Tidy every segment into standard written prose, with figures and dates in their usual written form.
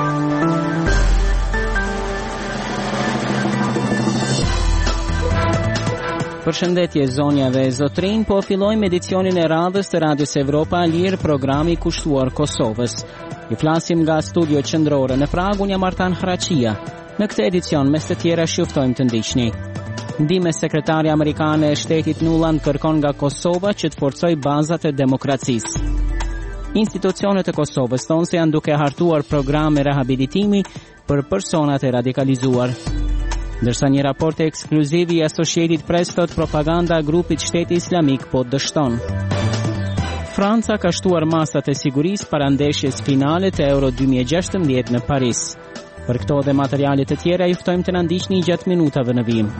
Përshëndetje zonja dhe zotrin, po fillojmë edicionin e radhës të Radios Evropa Lirë, programi kushtuar Kosovës. Ju flasim nga studio qendrore në Prag, unë jam Artan Hraqia. Në këtë edicion, mes të tjera, shuftojmë të ndiqni. Ndihmë sekretari amerikane e shtetit Nuland kërkon nga Kosova që të forcoj bazat e demokracisë. Institucionet e Kosovës thonë se janë duke hartuar programe rehabilitimi për personat e radikalizuar. Ndërsa një raport ekskluziv i Associated Press thot propaganda grupit Shteti Islamik po dështon. Franca ka shtuar masat e sigurisë para ndeshjes finale të Euro 2016 në Paris. Për këto dhe materialet të tjera ju ftojmë të na ndiqni gjatë minutave në vijim.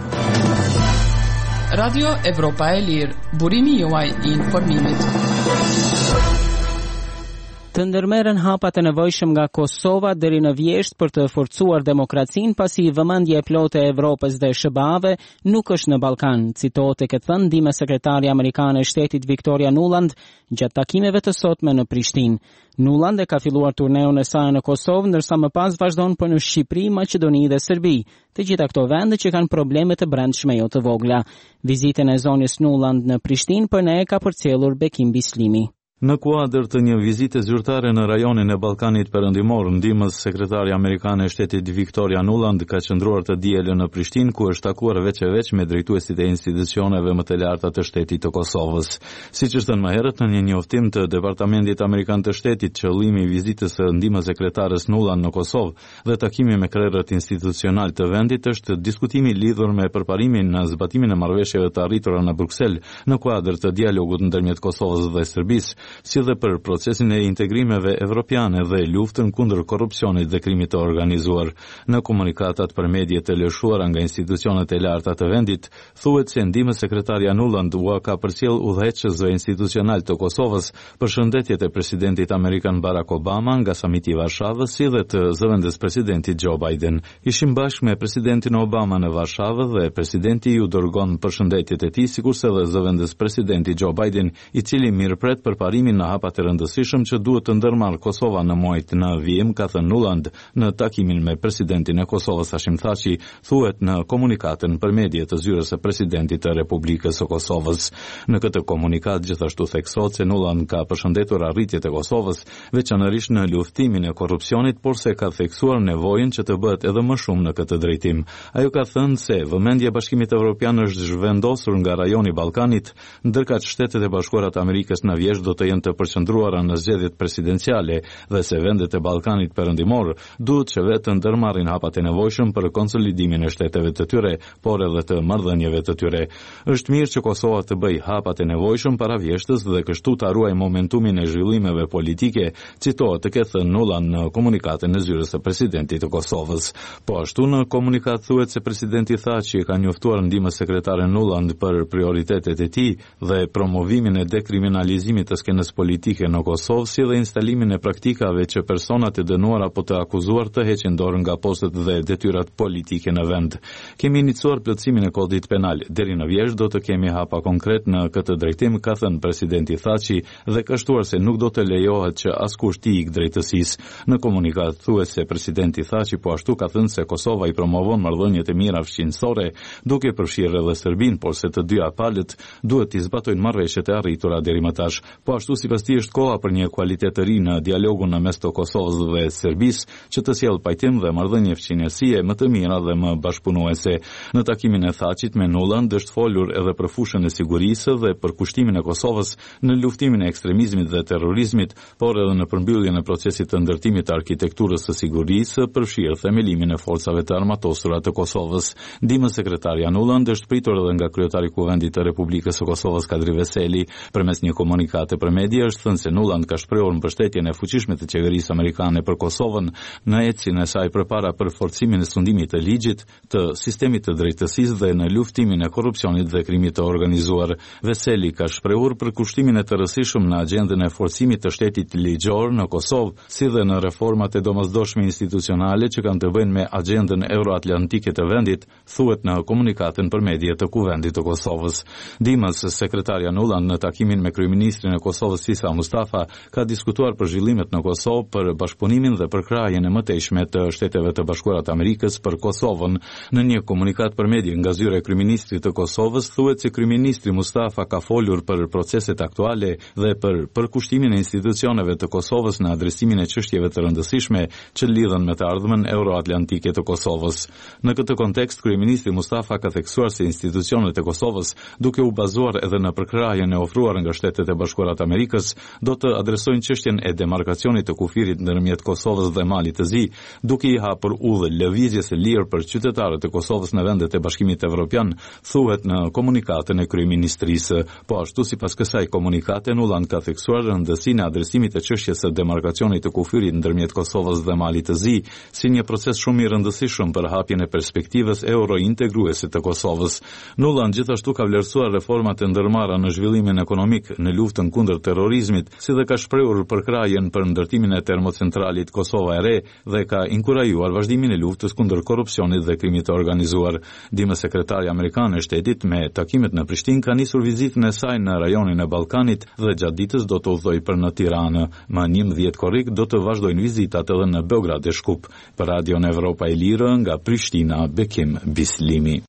Radio Evropa e Lirë, burimi juaj i informimit. Të ndërmerren hapat e nevojshëm nga Kosova deri në vjesht për të forcuar demokracinë pasi vëmendja e plotë e Evropës dhe SBA-ve nuk është në Ballkan, citohet e këtë thënë ndihmë sekretari amerikane e shtetit Victoria Nuland gjatë takimeve të sotme në Prishtinë. Nuland e ka filluar turneun e saj në Kosovë, ndërsa më pas vazhdon për në Shqipëri, Maqedoni dhe Serbi, të gjitha këto vende që kanë probleme të brendshme jo të vogla. Vizitën e zonjës Nuland në Prishtinë për ne ka përcjellur Bekim Bislimi. Në kuadër të një vizite zyrtare në rajonin e Ballkanit Perëndimor, ndihmës sekretari amerikane e shtetit Victoria Nuland ka qëndruar të dielën në Prishtinë, ku është takuar veç me drejtuesit e institucioneve më të larta të shtetit të Kosovës. Siç është thënë më herët në një njoftim të Departamentit Amerikan të Shtetit, qëllimi i vizitës së ndihmës sekretares Nuland në Kosovë dhe takimi me krerët institucional të vendit është diskutimi lidhur me përparimin në zbatimin e marrëveshjeve të arritura në Bruksel në kuadër të dialogut ndërmjet Kosovës dhe Serbisë, si dhe për procesin e integrimeve evropiane dhe luftën kundër korrupsionit dhe krimit të organizuar. Në komunikatat për medjet të lëshuara nga institucionet e larta të vendit, thuhet se ndihmës sekretarja Nuland u ka përcjell udhëheqësve institucional të Kosovës për shëndetjet e presidentit amerikan Barack Obama nga samiti i Varshavës, si dhe të zëvendës presidentit Joe Biden. Ishim bashkë me presidentin Obama në Varshavë dhe presidenti ju dërgon përshëndetjet e tij, sikurse dhe zëvendës presidenti Joe Biden, i cili mirëpret përparimin në hapat e rëndësishëm që duhet të ndërmarrë Kosova në muajt në vijim, ka thënë Nuland në takimin me presidentin e Kosovës Hashim Thaçi, thuhet në komunikatën për media të zyrës së presidentit të Republikës së Kosovës. Në këtë komunikat gjithashtu theksohet se Nuland ka përshëndetur arritjet e Kosovës, veçanërisht në luftimin e korrupsionit, por se ka theksuar nevojën që të bëhet edhe më shumë në këtë drejtim. Ajo ka thënë se vëmendja e Bashkimit Evropian është zhvendosur nga rajoni i Ballkanit, ndërkaq Shtetet e Bashkuara të Amerikës në vjesht do të jenë të përqendruara në zgjedhjet presidenciale dhe se vendet e Ballkanit Perëndimor duhet që vetë të ndërmarrin hapat e nevojshëm për konsolidimin e shteteve të tyre, por edhe të marrëdhënieve të tyre. Është mirë që Kosova të bëjë hapat e nevojshëm para vjeshtës dhe kështu ta ruajë momentumin e zhvillimeve politike, citohet të ketë Nuland në komunikatën e zyrës së presidentit të Kosovës. Po ashtu në komunikat thuhet se presidenti Thaçi ka njoftuar ndihmës sekretare Nuland për prioritetet e tij dhe promovimin e dekriminalizimit të skenës politike në Kosovë, si dhe instalimin e praktikave që personat e dënuar apo të akuzuar të heqin dorë nga postet dhe detyrat politike në vend. Kemi iniciuar plotësimin e kodit penal. Deri në vjesht do të kemi hapa konkret në këtë drejtim, ka thënë presidenti Thaçi dhe ka shtuar se nuk do të lejohet që askush të ikë drejtësisë. Në komunikat thuhet se presidenti Thaçi po ashtu ka thënë se Kosova i promovon marrëdhëniet e mira fshинësore, duke përfshirë edhe Serbinë, por se të dyja palët duhet të zbatojnë marrëveshjet e arritura deri më tash. Po ashtu sipas tij është koha për një kualitet të ri në dialogun në mes të Kosovës dhe Serbisë, që të sjellë pajtim dhe marrëdhënie fqinjësie më të mira dhe më bashkëpunuese. Në takimin e Thaçit me Nuland është folur edhe për fushën e sigurisë dhe për kushtimin e Kosovës në luftimin e ekstremizmit dhe terrorizmit, por edhe në përmbylljen e procesit të ndërtimit të arkitekturës së sigurisë, përfshirë themelimin e forcave të armatosura të Kosovës. Ndihmës sekretarja Nuland është pritur edhe nga kryetari i Kuvendit të Republikës së Kosovës Kadri Veseli. Përmes një komunikate për media është thënë se Nuland ka shprehur mbështetjen e fuqishme të qeverisë amerikane për Kosovën në ecjen e saj përpara për forcimin e sundimit të ligjit, të sistemit të drejtësisë dhe në luftimin e korrupsionit dhe krimit të organizuar. Veseli ka shprehur për kushtimin e të rëndësishëm në agjendën e forcimit të shtetit ligjor në Kosovë, si dhe në reformat e domosdoshme institucionale që kanë të bëjnë me agjendën euroatlantike të vendit, thuhet në komunikatën për media të Kuvendit të Kosovës. Ndihmës sekretarja Nuland në takimin me kryeministrin e Kosovës Kosovës Sisa Mustafa ka diskutuar për zhvillimet në Kosovë, për bashkëpunimin dhe për krahjen e mëtejshme të Shteteve të Bashkuara të Amerikës për Kosovën. Në një komunikat për media nga zyra e kryeministrit të Kosovës thuhet se kryeministri Mustafa ka folur për proceset aktuale dhe për përkushtimin e institucioneve të Kosovës në adresimin e çështjeve të rëndësishme që lidhen me të ardhmen euroatlantike të Kosovës. Në këtë kontekst, kryeministri Mustafa ka theksuar se institucionet e Kosovës, duke u bazuar edhe në përkrahjen e ofruar nga Shtetet e Bashkuara të Amerikës, do të adresojnë çështjen e demarkacionit të kufirit ndërmjet Kosovës dhe Malit të Zi, duke i hapur udhë lëvizjes së lirë për qytetarët e Kosovës në vendet e Bashkimit Evropian, thuhet në komunikatën e kryeministrisë. Po ashtu, sipas kësaj komunikate, Nuland ka theksuar rëndësinë e adresimit të çështjes së demarkacionit të kufirit ndërmjet Kosovës dhe Malit të Zi si një proces shumë i rëndësishëm për hapjen e perspektivës eurointegruese të Kosovës. Nuland gjithashtu ka vlerësuar reformat e ndërmarra në zhvillimin ekonomik, në luftën kundër terrorizmit, si dhe ka shprehur përkrahjen për ndërtimin e termocentralit Kosova e Re dhe ka inkurajuar vazhdimin e luftës kundër korrupsionit dhe krimit të organizuar. Dimës sekretari amerikan e shtetit me takimet në Prishtinë ka nisur vizitën e saj në rajonin e Ballkanit dhe gjatë ditës do të udhtojë për në Tiranë. Më 11 korrik do të vazhdojnë vizitat edhe në Beograd dhe Shkup. Për Radion Evropa e Lirë nga Prishtina, Bekim Bislimi.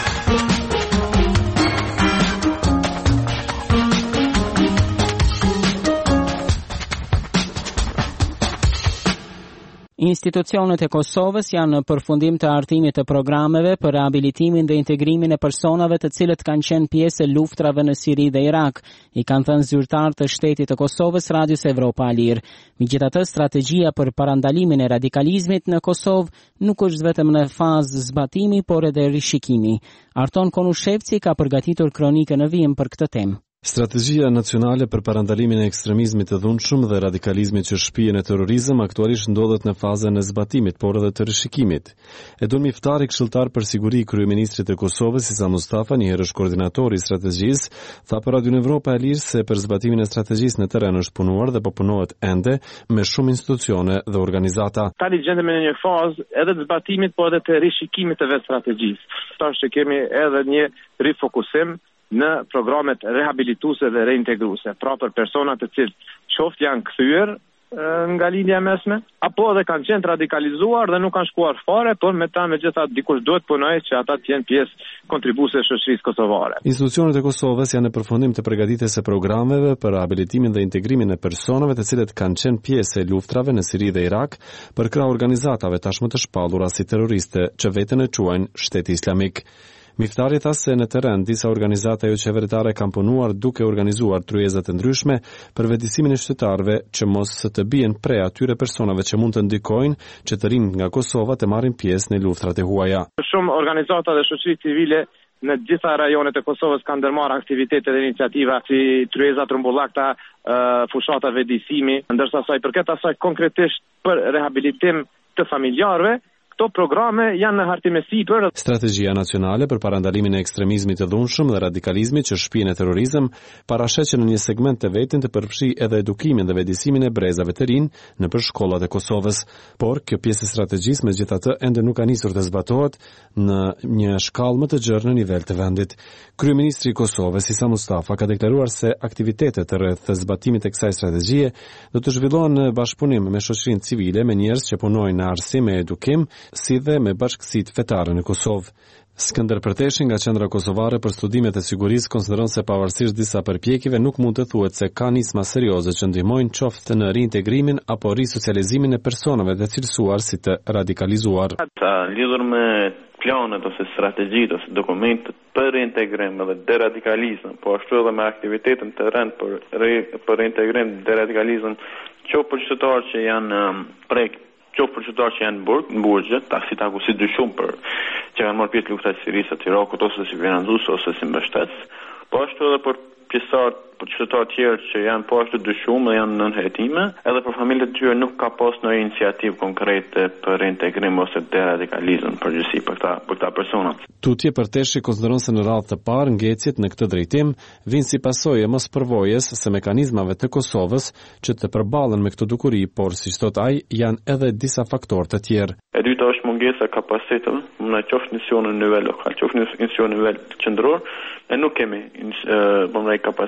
Institucionet e Kosovës janë në përfundim të artimit të programeve për rehabilitimin dhe integrimin e personave të cilët kanë qenë pjesë e luftrave në Siri dhe Irak, i kanë thënë zyrtar të Shtetit të Kosovës Radios Evropa e Lirë. Megjithatë, strategjia për parandalimin e radikalizmit në Kosovë nuk është vetëm në fazë zbatimi, por edhe rishikimi. Arton Konushevci ka përgatitur kronikën në vijim për këtë temë. Strategjia nacionale për parandalimin e ekstremizmit të dhunshëm dhe radikalizmit që shpijen e terrorizëm aktualisht ndodhet në fazën e zbatimit, por edhe të rishikimit. Edun Miftari, këshilltar për siguri i kryeministrit të Kosovës Sisa Mustafa, një herësh koordinatori i strategjisë, tha për Radion Evropa e Lirë se për zbatimin e strategjisë në terren është punuar dhe po punohet ende me shumë institucione dhe organizata. Tani gjendemi në një fazë edhe të zbatimit, por edhe të rishikimit të vetë strategjisë. Tash kemi edhe një rifokusim në programet rehabilituese dhe reintegruese, pra për persona të cilët qoftë janë kthyer nga lidhja mesme, apo edhe kanë qenë radikalizuar dhe nuk kanë shkuar fare, por me ta megjithatë dikush duhet punojë që ata të jenë pjesë kontribuese e shoqërisë kosovare. Institucionet e Kosovës janë në përfundim të përgatitjes së programeve për rehabilitimin dhe integrimin e personave të cilët kanë qenë pjesë e luftrave në Siri dhe Irak për krah organizatave tashmë të shpallura si terroriste që veten e quajnë Shteti Islamik. Miftari tha se në terren disa organizata jo qeveritare kanë punuar duke organizuar tryeza të ndryshme për vetësimin e qytetarëve që mos të bien pre atyre personave që mund të ndikojnë që të rinë nga Kosova të marrin pjesë në luftrat e huaja. Shumë organizata dhe shoqëri civile në gjitha rajonet e Kosovës kanë ndërmarrë aktivitete dhe iniciativa si tryeza trumbullakta, fushata vetësimi, ndërsa sa i përket asaj konkretisht për rehabilitim të familjarëve, këto programe janë në hartime sipër. Strategjia nacionale për parandalimin e ekstremizmit të dhunshëm dhe radikalizmit që shpijen e terrorizëm parashqet që në një segment të vetin të përfshi edhe edukimin dhe vetësimin e brezave të rinj nëpër shkollat e Kosovës. Por kjo pjesë e strategjisë megjithatë ende nuk ka nisur të zbatohet në një shkallë më të gjerë në nivel të vendit. Kryeministri i Kosovës Sisa Mustafa ka deklaruar se aktivitetet rreth zbatimit të kësaj strategjie do të zhvillohen në bashkëpunim me shoqërinë civile, me njerëz që punojnë në arsim e edukim, si dhe me bashkësitë fetare në Kosovë. Skënder Përteshi nga Qendra Kosovare për Studimet e Sigurisë konsideron se pavarësisht disa përpjekive nuk mund të thuhet se ka nisma serioze që ndihmojnë qoftë në reintegrimin apo risocializimin e personave të cilësuar si të radikalizuar. Lidhur me planet ose strategjitë ose dokumentet për reintegrim dhe deradikalizëm, po ashtu edhe me aktivitetin të rënd për reintegrim dhe deradikalizëm, që për qytetarë që janë prek, që për qytetarë që janë në burgje, si taku si dyshumë për që kanë marrë pjesë lufta e Sirisë të Irakut ose si financues ose si mbështetës, po ashtu edhe për pjesëtar, për qytetarë tjerë që janë po ashtu dyshumë dhe janë nën heritime, edhe për familjet e tyre nuk ka pas në iniciativë konkrete për reintegrim ose deradikalizëm përgjithësi për këta persona. Tutje Përteshi konsideron se në radhë të parë ngecjet në këtë drejtim vinë si pasojë e mospërvojës së mekanizmave të Kosovës që të përballen me këtë dukuri, por siç thot ai, janë edhe disa faktorë të tjerë. E dyta është mungesa e kapaciteteve, në qoftë në nivel lokal, qoftë në nivel qendror, ne nuk kemi kapacitet ose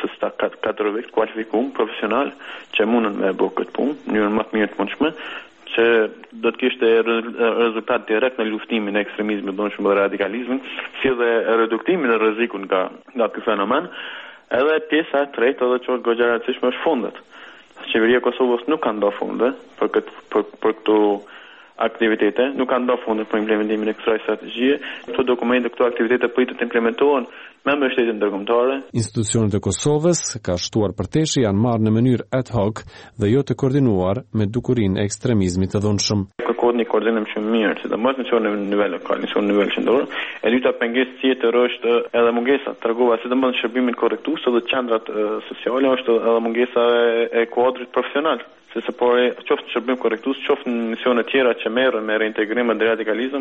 të katërorë kualifikum profesional që mundën me bëu këtë punë në mënyrë më të mirë të mundshme, që do të kishte rezultat direkt në luftimin e ekstremizmit të dhunshëm dhe radikalizmit, si dhe reduktimin e rrezikut nga ky fenomen. Edhe pjesa e tretë edhe që goxha e rëndësishme është fondet. Qeveria e Kosovës nuk ka ndarë fonde për këto aktivitete, nuk ka ndarë fonde për implementimin e kësaj strategjie. Këto dokumente, këto aktivitete pritet të implementohen me mbështetje ndërkombëtare. Institucionet e Kosovës, ka shtuar përteshi, janë marrë në mënyrë ad hoc dhe jo të koordinuar me dukurinë e ekstremizmit të dhunshëm. Kërkohet një koordinim shumë mirë, sidomos në nivel lokal, në nivel qendror. E dyta pengesë tjetër është edhe mungesa, tregova sidomos në shërbimin korrektues dhe qendrat sociale, është edhe mungesa e kuadrit profesional. Se por qoftë shërbim korrektues, qoftë në misione tjera që merren me reintegrim dhe radikalizëm,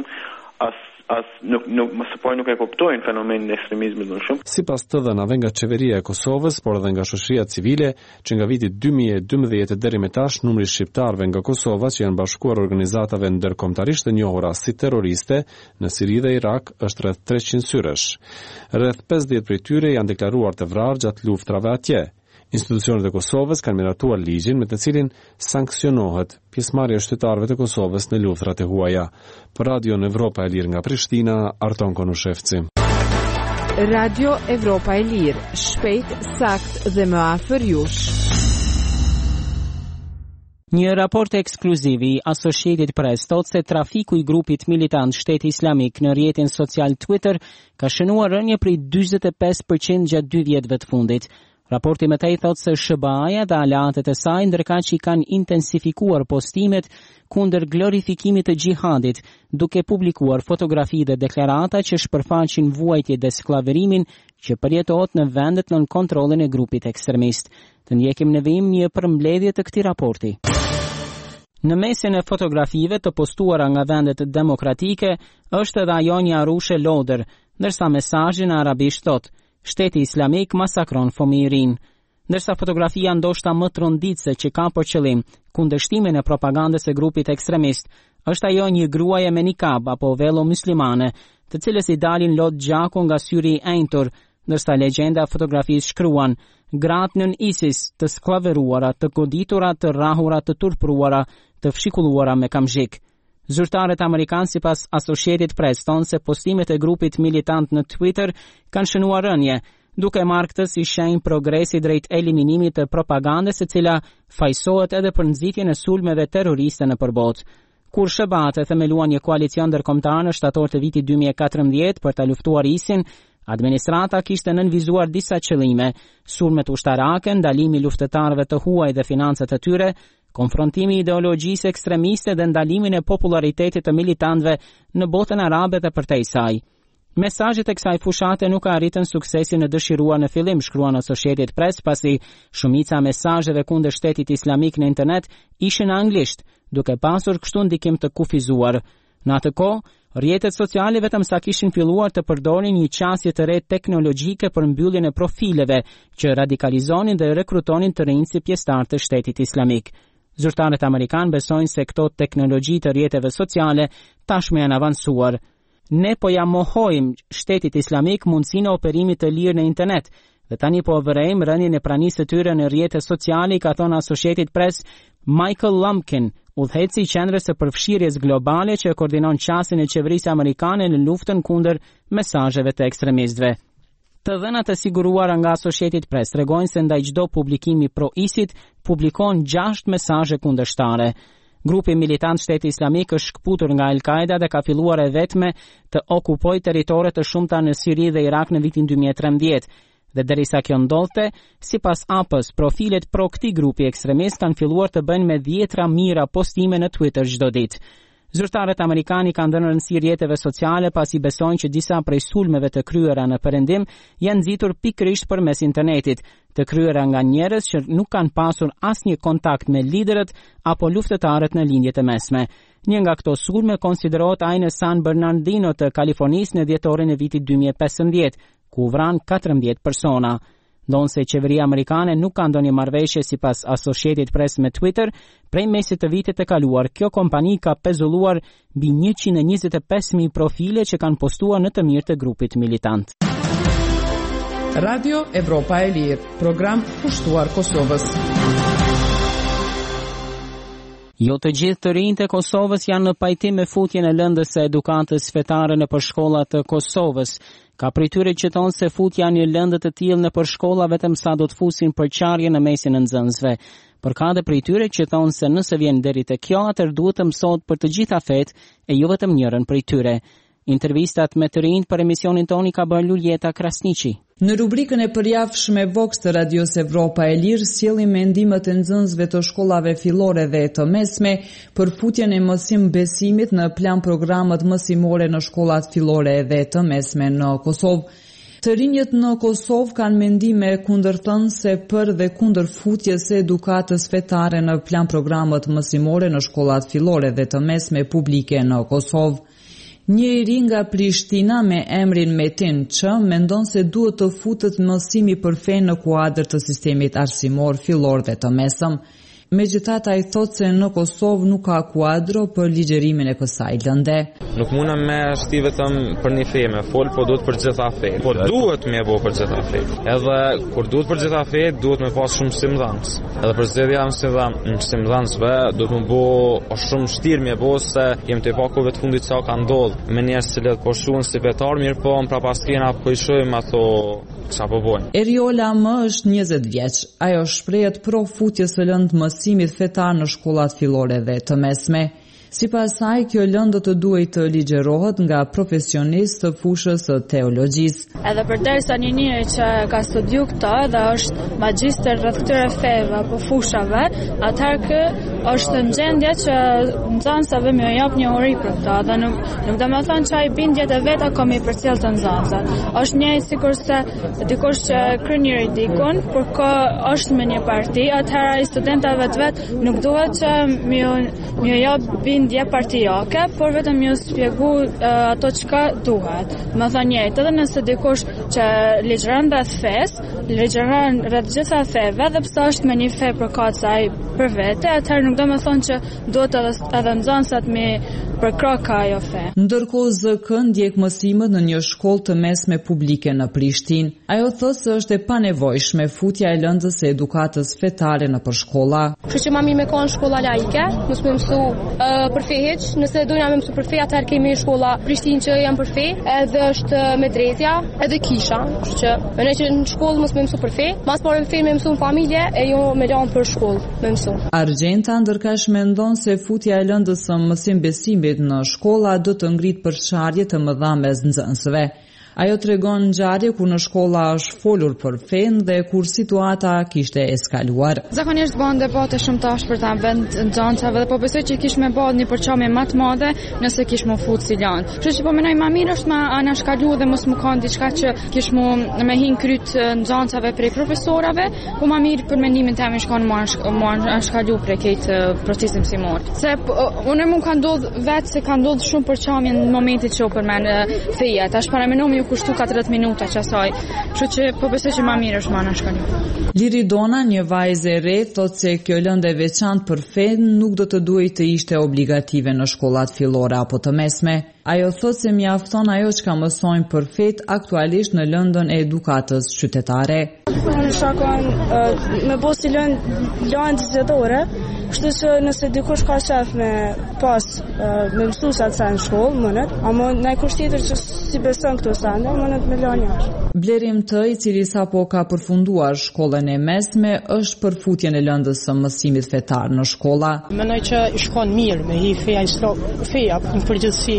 nuk e kuptojnë fenomenin e ekstremizmit të dhunshëm. Sipas të dhënave nga qeveria e Kosovës, por edhe nga shoqëria civile, që nga viti 2012 deri më tash numri i shqiptarëve nga Kosova që janë bashkuar organizatave ndërkombëtarisht të njohura si terroriste në Siri dhe Irak është rreth 300 syresh. Rreth 50 prej tyre janë deklaruar të vrarë gjatë luftrave atje. Institucionet e Kosovës kanë miratuar ligjin me të cilin sankcionohet pjesëmarrja e shtetërorëve të Kosovës në luftrat e huaja. Për Radio Evropa e Lirë nga Prishtina, Arton Konushevci. Radio Evropa e Lirë, shpejt, sakt dhe më afër jush. Një raport ekskluziv i Associated Press thot se trafiku i grupit militant Shteti Islamik në rrjetin social Twitter ka shënuar rënje prej 45% gjatë 2 vjetëve të fundit. Raporti më tej thot se SBA-ja dhe aleatët e saj ndërkaq që kanë intensifikuar postimet kundër glorifikimit të xhihadit, duke publikuar fotografi dhe deklarata që shpërfaqin vuajtje dhe skllavërimin që përjetohet në vendet nën kontrollin e grupit ekstremist. Të ndjekim në vim një përmbledhje të këtij raporti. Në mesin e fotografive të postuara nga vendet demokratike është edhe ajo një arushe lodër, ndërsa mesazhi në arabisht thot: Shteti Islamik masakron fëmijërin. Ndërsa fotografia ndoshta më tronditse që ka për qëllim kundërshtimin e propagandës së grupit ekstremist është ajo një gruaje me nikab apo velo muslimane, të cilës i dalin lot gjaku nga syri i enjtur, ndërsa legjenda e fotografisë shkruan: gratë nën ISIS, të sklaveruara, të goditura, të rrahura, të turpruara, të fshikulluara me kamzhik. Zyrtarët amerikanë sipas Associated Press thonë se postimet e grupit militant në Twitter kanë shënuar rënje, duke marrë këtë si shenjë progresi drejt eliminimit të propagandës e cila fajsohet edhe për nxitjen e sulmeve terroriste në përbot. Kur SBA themeluan një koalicion ndërkombëtar në shtator të vitit 2014 për ta luftuar ISIS-in, administrata kishte nënvizuar disa qëllime: sulmet ushtarake, ndalimi i luftëtarëve të huaj dhe financat e tyre, konfrontimi i ideologjisë ekstremiste dhe ndalimin e popularitetit të militantëve në botën arabe dhe përtej saj. Mesazhet e kësaj fushate nuk arritën suksesin e dëshiruar në fillim, shkruan Associated Press, pasi shumica mesazheve kundër Shtetit Islamik në internet ishin në anglisht, duke pasur kështu ndikim të kufizuar. Në atë kohë, rrjetet sociale vetëm sa kishin filluar të përdorin një qasje të re teknologjike për mbylljen e profileve që radikalizonin dhe rekrutonin të rinj si pjesëtar të Shtetit Islamik. Zyrtarët amerikanë besojnë se këto teknologji të rrjeteve sociale tashmë janë avancuar. Ne po ja mohojmë Shtetit Islamik mundësinë e operimit të lirë në internet dhe tani po vërejmë rënien e pranisë së tyre në rrjete sociale, ka thënë Associated Press Michael Lumpkin, udhëheqësi i qendrës së përfshirjes globale që koordinon qasjen e qeverisë amerikane në luftën kundër mesazheve të ekstremistëve. Të dhënat e siguruara nga Associated Press tregojnë se ndaj çdo publikimi pro ISIS publikon 6 mesazhe kundërshtare. Grupi militant Shteti Islamik është shkputur nga Al-Qaeda dhe ka filluar e vetme të okupojë territore të shumta në Siri dhe Irak në vitin 2013. Dhe derisa kjo ndodhte, sipas AP-s, profilet pro këtij grupi ekstremist kanë filluar të bëjnë me 10 mijëra postime në Twitter çdo ditë. Zyrtarët amerikanë kanë dhënë rëndësi rrjeteve sociale pasi besojnë që disa prej sulmeve të kryera në perëndim janë nxitur pikërisht përmes internetit, të kryera nga njerëz që nuk kanë pasur asnjë kontakt me liderët apo luftëtarët në lindjet e mesme. Një nga këto sulme konsiderohet ai në San Bernardino të Kalifornisë në dhjetorin e vitit 2015, ku vran 14 persona. Ndonë se qeveria amerikane nuk ka ndonjë marrëveshje sipas Associated Press me Twitter, prej mesit të vitit të kaluar, kjo kompani ka pezulluar mbi 125.000 profile që kanë postuar në të mirë të grupit militant. Radio Evropa e Lirë, program kushtuar Kosovës. Jo të gjithë të rinjtë e Kosovës janë në pajtim me futjen e lëndës së edukatës fetare në përshkollat të Kosovës. Ka prej tyre që thonë se futja një lëndë të tillë në përshkolla vetëm sa do të fusin përqarje në mesin e nxënësve. Por ka dhe prej tyre që thonë se nëse vjen deri te kjo, atëherë duhet të mësohet për të gjitha fetë e jo vetëm njërin prej tyre. Intervistat me të rinjtë për emisionin toni ka bërë Luljeta Krasniqi. Në rubrikën e përjavshme Vox të Radios Evropa e Lirë sjellim mendimet e nxënësve të shkollave fillore dhe të mesme për futjen e mësim besimit në plan programet mësimore në shkollat fillore dhe të mesme në Kosovë. Të rinjët në Kosovë kanë mendime kundërthënëse për dhe kundër futjes së edukatës fetare në plan programet mësimore në shkollat fillore dhe të mesme publike në Kosovë. Një i ri nga Prishtina me emrin Metin Ç mendon se duhet të futet mësimi për fe në kuadër të sistemit arsimor fillor dhe të mesëm. Megjithatë ai thotë se në Kosovë nuk ka kuadro për ligjërimin e kësaj lënde. Nuk mundem me shti vetëm për një fe me fol, po duhet për gjitha fe. Po duhet me bo për gjitha fe. Edhe kur duhet për gjitha fe, duhet me pas shumë mësimdhënës. Edhe për zgjedhja mësimdhënësve duhet me bo shumë vështirë me bo se jem të pakove të fundit sa ka ndodhur. Me njerëz që po shuhen si vetar, mirë po në prapaskena po i shohim ato çfarë po bojnë. Eriola më është 20 vjeç. Ajo shprehet pro futjes së lëndë mësimit fetar në shkollat fillore dhe të mesme. Sipas saj, kjo lëndë të duhet të ligjërohet nga profesionistë të fushës së teologjisë. Edhe përderisa një njeri që ka studiu këtë dhe është magjistër rreth këtyre feve apo fushave, atëherë është në gjendje që nxënësave më jap një ori për këtë, dhe nuk do të thonë që ai bindjet e veta komi përcjell të nxënësat. Është një sikurse dikush që kryen një ridikun, por ka është me një parti, atëherë ai studentëve vet nuk duhet që më jap bindje partijake, por vetëm ju shpjegu ato çka duhet. Më thonë njëjtë, edhe nëse dikush që ligjëron rreth fesë, ligjëron rreth gjitha feve, dhe pse është me një fe përkatësaj për vete, atëherë nuk do të thonë që duhet edhe nxënësat me përkraka ajo fe. Ndërkohë ZK ndjek mësimet në një shkollë të mesme publike në Prishtinë. Ajo thotë se është e panevojshme futja e lëndës së edukatës fetare në përshkolla. Kështu që më mirë me kanë shkolla laike, mos më mësu për fe hiç, nëse dojna me mësu për fe, atëherë kemi shkolla Prishtinë që janë për fe, edhe është medrezja, edhe kisha. Kështu që ne që në shkollë mos më mësu për fe, mas parë fe më mësu në familje e jo me lanë për shkollë më mësu. Argjenta ndërkësh mendon se futja e lëndës së mësim besimit në shkolla do të ngrit përçarje të mëdha mes nxënësve. Ajo tregon ngjarje ku në shkolla është folur për fen dhe kur situata kishte eskaluar. Zakonisht bën debate shumë tash për ta vend nxënësave dhe po besoj që kish më bën një përçarje më të madhe nëse kish më fut si lan. Kështu që po mendoj më mirë është më anashkalu dhe mos më kanë diçka që kish më hin kryt nxënësave prej profesorave, po më mirë për mendimin tim shkon më anashkalu prej këtë procesin mësimor. Se unë më ka ndodh vetë se ka ndodh shumë përçarje në momentin që për më feja. Tash para mendoj kushtu 40 minuta qasaj, kështu që po besoj që më mirë është më anashkalu. Liri Dona, një vajzë e re, thotë se kjo lëndë e veçantë për fen nuk do të duhet të ishte obligative në shkollat fillore apo të mesme. Ajo thotë se mjafton ajo që ka mësojnë për fet aktualisht në lëndën e edukatës qytetare. Unë shakon me bo si lëndë zgjedhore, kështu që nëse dikush ka qef me pas me mësuesat sa në shkollë, mënet, ama në kush tjetër që si beson këto sande, mënet me lënë jashtë. Blerim Të, i cili sapo ka përfunduar shkollën e mesme, është për futjen e lëndës së mësimit fetar në shkolla. Mendoj që i shkon mirë me hi feja në përgjithësi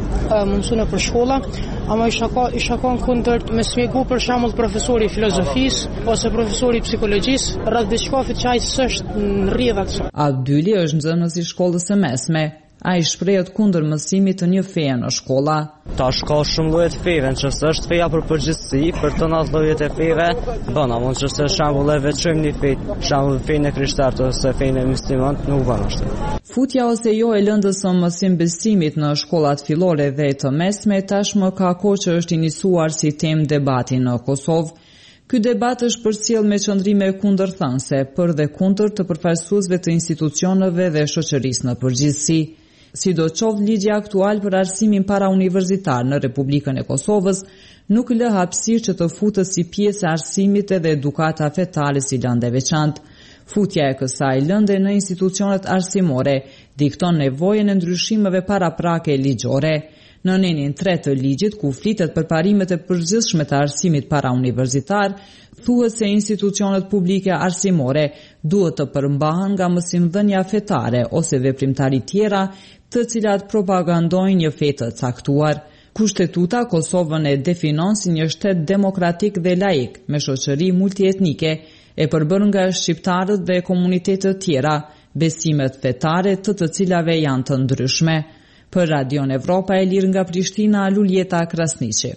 mësune për shkolla, ama i shakon kundër me smjegu për shembull profesori filozofisë ose profesori psikologjisë rreth diçka që ai s'është në rrjedhat. Abdyli është nxënës i shkollës së mesme. Ai shprehet kundër mësimit të një feje në shkolla. Tash ka shumë lloje të feve, nëse është feja për përgjithësi, për të 90 llojet e feve, bën, ama nëse shembull e veçojmë një fe, shembull fenë e krishterët ose fenë e muslimanët, nuk bën ashtu. Futja ose jo e lëndës së mësim besimit në shkollat fillore dhe të mesme tashmë ka kohë që është inisuar si temë debati në Kosovë. Ky debat është përcjell me qëndrime kundërthënëse për dhe kundër të përfaqësuesve të institucioneve dhe shoqërisë në përgjithësi. Sidoqoftë ligji aktual për arsimin parauniversitar në Republikën e Kosovës nuk lë hapësirë që të futës si pjesë e arsimit edhe edukata fetare si lëndë e veçantë. Futja e kësaj lënde në institucionet arsimore dikton nevojën e ndryshimeve paraprake ligjore. Në nenin 3 të ligjit, ku flitet për parimet e përgjithshme të arsimit parauniversitar, thuhet se institucionet publike arsimore duhet të përmbahen nga mësimdhënia fetare ose veprimtari tjera të cilat propagandojnë një fe të caktuar. Kushtetuta Kosovën e definon si një shtet demokratik dhe laik me shoqëri multietnike e përbërë nga shqiptarët dhe komunitetet tjera, besimet fetare të cilave janë të ndryshme. Për Radion Evropa e Lirë nga Prishtina, Luljeta Krasniqi.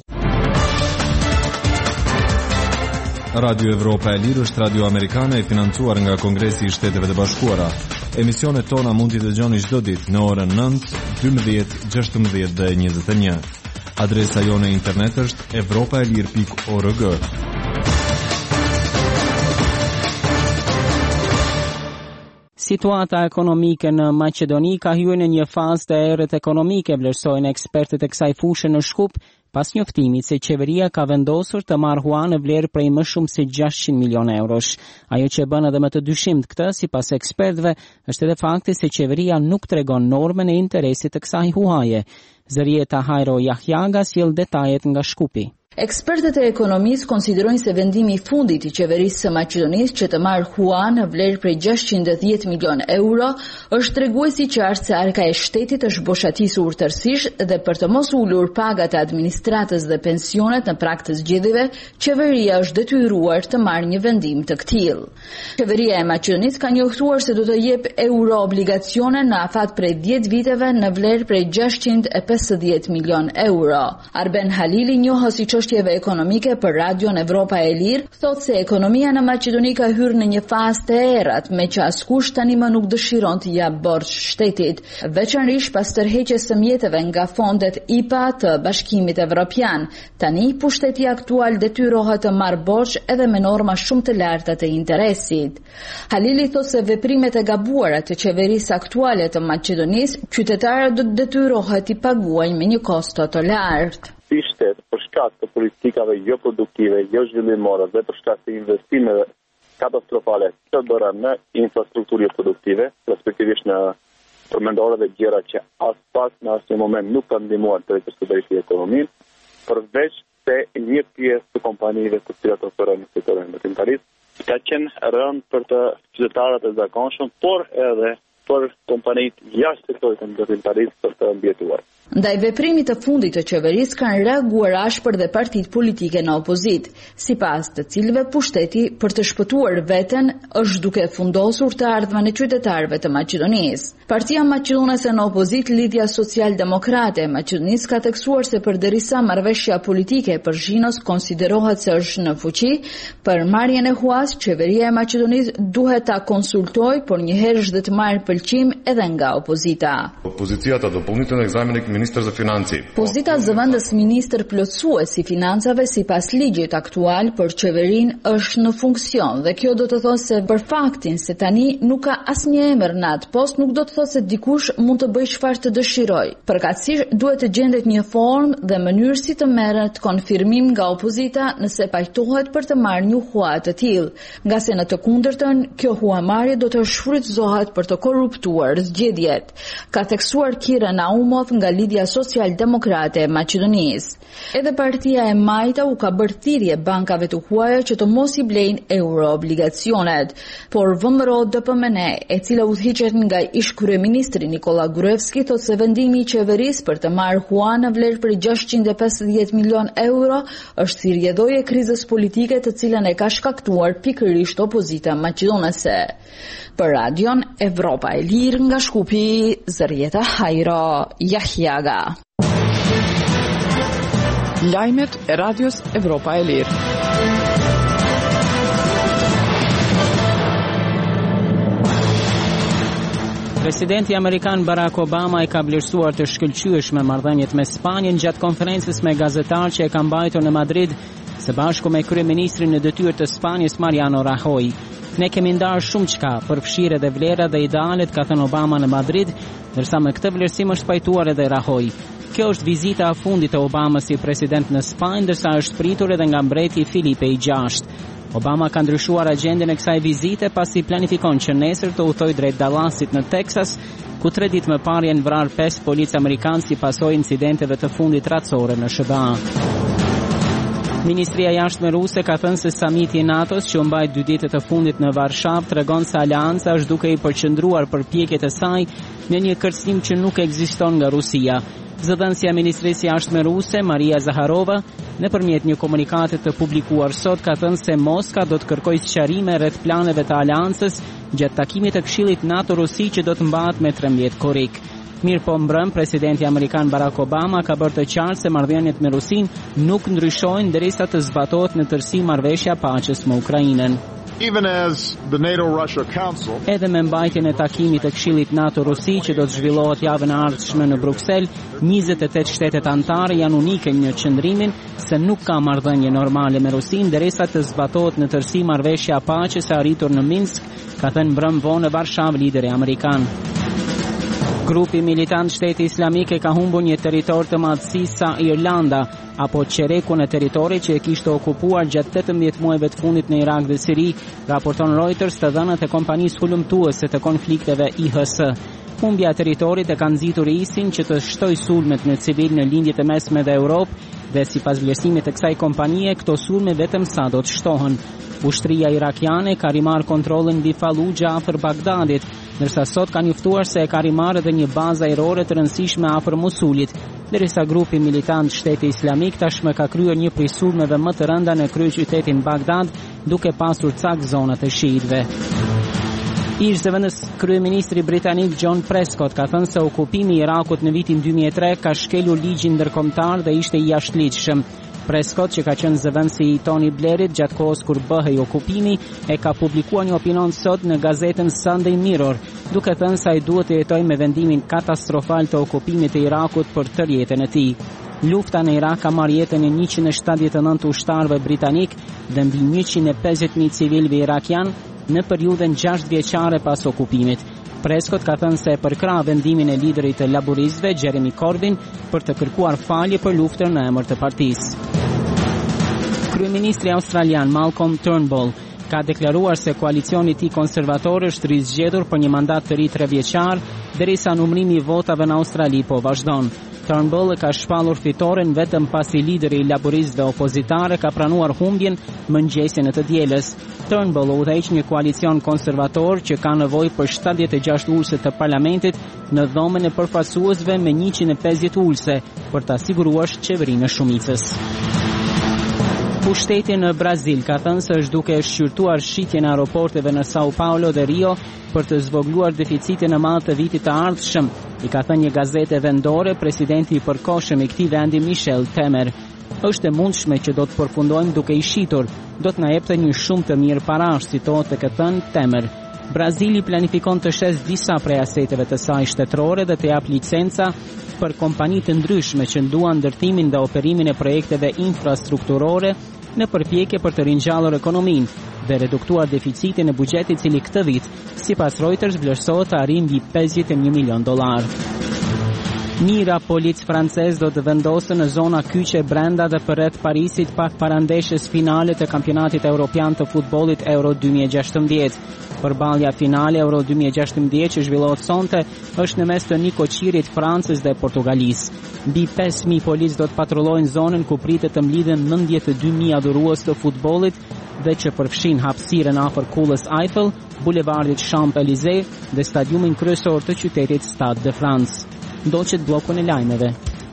Radio Evropa e Lirë është radio amerikane e financuar nga Kongresi i Shteteve të Bashkuara. Emisionet tona mund t'i dëgjoni çdo ditë në orën 9, 12, 16 dhe 21. Adresa jone internet është evropaelir.org. Situata ekonomike në Maqedoni ka hyrë në një fazë të errët ekonomike, vlerësojnë ekspertët e kësaj fushë në Shkup, pas njoftimit se qeveria ka vendosur të marrë hua në vlerë prej më shumë se 600 milion eurosh. Ajo që bën edhe më të dyshimt këtë, sipas ekspertëve, është edhe fakti se qeveria nuk tregon normën e interesit të kësaj huaje. Zërieta Hajro Jahjaga sjell detajet nga Shkupi. Ekspertët e ekonomisë konsiderojnë se vendimi i fundit i qeverisë së Maqedonisë që të marrë hua në vlerë prej 610 milion euro është treguesi i qartë se arka e shtetit është boshatisur tërësisht dhe për të mos ulur pagat e administratës dhe pensionet në prag të zgjedhjeve, qeveria është detyruar të marrë një vendim të tillë. Qeveria e Maqedonisë ka njoftuar se do të jep euro obligacione në afat prej 10 viteve në vlerë prej 650 milion euro. Arben Halili, njohës i çështjeve ekonomike për Radion Evropa e Lirë, thotë se ekonomia në Maqedoni ka hyrë në një fazë të errët, me që askush tani më nuk dëshiron të jap borxh shtetit, veçanërisht pas tërheqjes së mjeteve nga fondet IPA të Bashkimit Evropian. Tani pushteti aktual detyrohet të marrë borxh edhe me norma shumë të larta të interesit. Halili thotë se veprimet e gabuara të qeverisë aktuale të Maqedonisë, qytetarët do të detyrohet i paguajnë me një kosto të lartë. Si shtet, për shkak të politikave jo produktive, jo zhvillimore dhe për shkak të investimeve katastrofale të bëra në infrastrukturë produktive, respektivisht në përmendore dhe gjëra që as pak në asnjë moment nuk kanë ndihmuar të rikthejë ekonominë, përveç se një pjesë të kompanive të cilat operojnë në sektorin ndërtimtarisë, ka qenë rënd për të qytetarët e zakonshëm, por edhe për kompanitë jashtë sektorit ndërtimtarisë për të mbijetuar. Ndaj veprimit të fundit të qeverisë kanë reaguar ashpër dhe partitë politike në opozitë, sipas të cilëve pushteti për të shpëtuar veten është duke fundosur të ardhmen e qytetarëve të Maqedonisë. Partia maqedonese në opozitë, Lidhja Social-Demokrate e Maqedonisë, ka theksuar se përderisa marrëveshja politike për Zhinos konsiderohet se është në fuqi, për marrjen e huas qeveria e Maqedonisë duhet ta konsultojë, por njëherë është të marrë pëlqim edhe nga opozita. Опозицията допълнителен екзаменик министър за финанси. Pozita zëvendës ministër plotësues i financave sipas ligjit aktual për qeverinë është në funksion dhe kjo do të thotë se për faktin se tani nuk ka asnjë emër në atë post nuk do të thotë se dikush mund të bëjë çfarë të dëshirojë. Përkatësisht duhet të gjendet një formë dhe mënyrë si të merret konfirmim nga opozita nëse pajtohet për të marrë një hua të tillë, nga se në të kundërtën kjo huamarrje do të shfrytëzohet për të korruptuar zgjedhjet, ka theksuar Kira Naumov nga Lidhja Social-Demokrate e Maqedonisë. Edhe partia e Majta u ka bërë thirrje bankave të huaja që të mos i blejnë euroobligacionet, por VMRO DPMN, e cila udhëhiqet nga ish kryeministri Nikola Gruevski, thotë se vendimi i qeverisë për të marrë hua në vlerë për 650 milion euro është si rrjedhoje krizës politike të cilën e ka shkaktuar pikërisht opozita maqedonese. Për Radion Evropa e Lirë nga Shkupi, Zërieta Hajro Jahjaga. Lajmet e Radios Evropa e Lirë. Presidenti Amerikan Barack Obama ka vlerësuar të shkëlqyeshme marrëdhëniet me Spanjën gjatë konferencës me gazetarë që e ka mbajtur në Madrid së bashku me kryeministrin në detyrë të Spanjës Mariano Rajoy. Ne kemi ndarë shumë çka, përfshirë edhe vlera dhe idealet, ka thënë Obama në Madrid, ndërsa me këtë vlerësim është pajtuar edhe Rajoy. Kjo është vizita e fundit e Obamës si president në Spanjë, ndërsa është pritur edhe nga mbreti Filipe VI. Obama ka ndryshuar agjendën e kësaj vizite pasi planifikon që nesër të udhtojë drejt Dallasit në Texas, ku 3 ditë më parë janë vrarë 5 policë amerikanë si pasojë incidenteve të fundit racore në SBA. Ministria e Jashtme ruse ka thënë se samiti i NATO-s që u mbajt 2 ditët e fundit në Varshavë tregon se aleanca është duke i përqendruar përpjekjet e saj në një kërcënim që nuk ekziston nga Rusia. Zëdhënësia e Ministrisë së Jashtme ruse, Maria Zaharova, nëpërmjet një komunikati të publikuar sot ka thënë se Moska do të kërkojë sqarime rreth planeve të aleancës gjatë takimit të Këshillit NATO-Rusi që do të mbahet me 13 korrik. Mirë po mbrëm, presidenti amerikan Barack Obama ka bërë të qartë se marrëdhëniet me Rusinë nuk ndryshojnë derisa të zbatohet në tërësi marrëveshja paqes me Ukrainën. Even as the NATO-Russia Council, edhe me mbajtjen e takimit të Këshillit NATO-Rusi që do të zhvillohet javën e ardhshme në Bruksel, 28 shtetet anëtare janë unike në qëndrimin se nuk ka marrëdhënie normale me Rusinë derisa të zbatohet në tërësi marrëveshja paqes e arritur në Minsk, ka thënë mbrëm vonë në Varshavë lideri amerikan. Grupi militant Shteti Islamik ka humbur një territor të madhësisë sa Irlanda, apo qerekun e teritorit që e kishte okupuar gjatë 18 muajve të fundit në Irak dhe Siri, raporton Reuters të dhënat e kompanisë hulumtuese të konflikteve IHS. Humbja e territorit e ka nxitur ISIN që të shtoj sulmet në civil në lindjet e mesme dhe Europë dhe sipas vlerësimit të kësaj kompanie, këto sulme vetëm sa do të shtohen. Ushtria irakiane ka rimarrë kontrollin mbi Fallujah afër Bagdadit, ndërsa sot ka njoftuar se e ka rimarrë edhe një bazë ajrore të rëndësishme afër Mosulit, derisa grupi militant Shteti Islamik tashmë ka kryer një prej sulmeve më të rënda në kryeqytetin Bagdad, duke pasur cak zonat e shiitëve. Ish-zëvendës kryeministri britanik John Prescott ka thënë se okupimi i Irakut në vitin 2003 ka shkelur ligjin ndërkombëtar dhe ishte i jashtëligjshëm. Prescott, që ka qenë zëvendësi i Tony Blairit gjatë kohës kur bëhej okupimi, e ka publikuar një opinion sot në gazetën Sunday Mirror, duke thënë se ai duhet të jetojë me vendimin katastrofal të okupimit të Irakut për tërë jetën e tij. Lufta në Irak ka marrë jetën e 179 ushtarëve britanik dhe mbi 150.000 civilëve irakian në periudhën 6 vjeçare pas okupimit. Prescott ka thënë se e përkrah vendimin e liderit të laburistëve Jeremy Corbyn për të kërkuar falje për luftën në emër të partisë. Kryeministri australian Malcolm Turnbull ka deklaruar se koalicioni i tij konservator është rizgjedhur për një mandat të ri 3 vjeçar, derisa numrimi i votave në Australi po vazhdon. Turnbull ka shpallur fitoren vetëm pasi lideri i laburistëve opozitare ka pranuar humbjen mëngjesin e të dielës. Turnbull udhëheq një koalicion konservator që ka nevojë për 76 ulëse të parlamentit në dhomën e përfaqësuesve me 150 ulëse për ta siguruar qeverinë e shumicës. Pushteti në Brazil ka thënë se është duke shqyrtuar shitjen e aeroporteve në Sao Paulo dhe Rio për të zvogluar deficitin e madh të vitit të ardhshëm, i ka thënë një gazete vendore presidenti i përkohshëm i këtij vendi Michel Temer. Është e mundshme që do të përfundojmë duke i shitur, do të na jepte një shumë të mirë parash, citohet tek thënë Temer. Brazili planifikon të shes disa prej aseteve të saj shtetërore dhe të jap licenca për kompani të ndryshme që nduan ndërtimin dhe operimin e projekteve infrastrukturore në përpjekje për të ringjallur ekonominë dhe reduktuar deficitin e buxhetit i cili këtë vit, sipas Reuters, vlerësohet të arrijë mbi $51 milion. Mira policë francez do të vendosën në zona kyçe brenda dhe përreth Parisit pak para ndeshjes finale të kampionatit evropian të futbollit Euro 2016. Përballja finale Euro 2016 që zhvillohet sonte është në mes të një koqirit Francës dhe Portugalisë. Mbi 5.000 policë do të patrullojnë zonën ku pritet të mlidhen 92.000 adhurues të futbollit dhe që përfshin hapësirën afër kullës Eiffel, bulevardit Champs-Élysées dhe stadiumin kryesor të qytetit Stade de France. Ndoqet bllokun e lajmeve.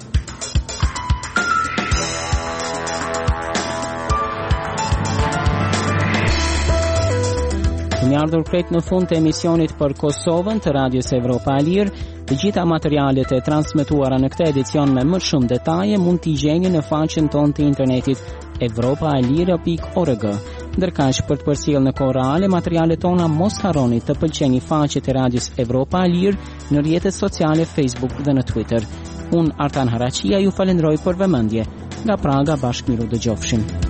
Kemi ardhur krejt në fund të emisionit për Kosovën të Radios Evropa e Lirë. Të gjitha materialet e transmetuara në këtë edicion me më shumë detaje mund t'i gjeni në faqen tonë të internetit evropaelire.org. Ndërkaq për të përcjellë në kohë reale materialet tona, mos harroni të pëlqeni faqet e Radios Evropa e Lirë në rrjetet sociale Facebook dhe në Twitter. Unë Artan Haraqia ju falenderoj për vëmendje. Nga Praga bashkë miru dëgjofshim.